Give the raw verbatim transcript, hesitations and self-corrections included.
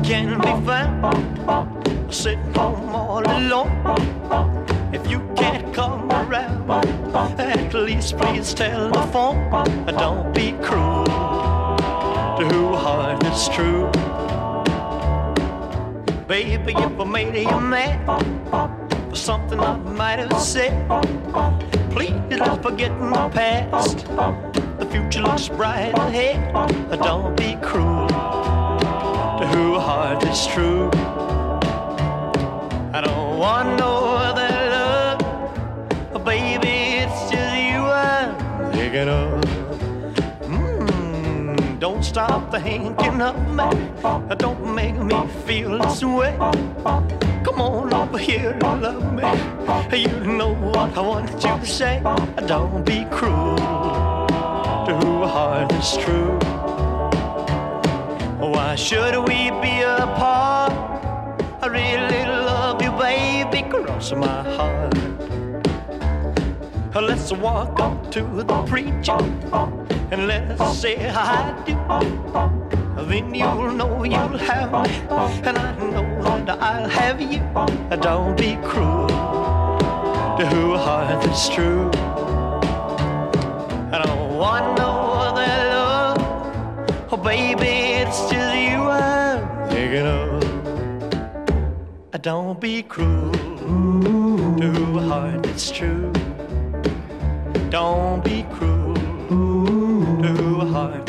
can be found sitting home all alone. If you can't come around, at least please telephone. Don't be cruel to whose heart is true. Baby, if I made you mad for something I might have said, please let's forget the past. The future looks bright ahead. Don't be cruel to whose heart is true. I don't want no other love, baby, it's just you I'm thinking of. Mm, don't stop thinking of me. Don't make me feel this way. Come on over here and love me. You know what I want you to say. Don't be cruel to whose heart is true. Why should we be apart? I really love you, baby, cross my heart. Let's walk up to the preacher and let's say I do. Then you'll know you'll have me, and I know that I'll have you. Don't be cruel to whose heart is true. I don't want no other love, oh baby, it's just you I'm thinking of. Don't be cruel to whose heart is true. Don't be cruel to whose heart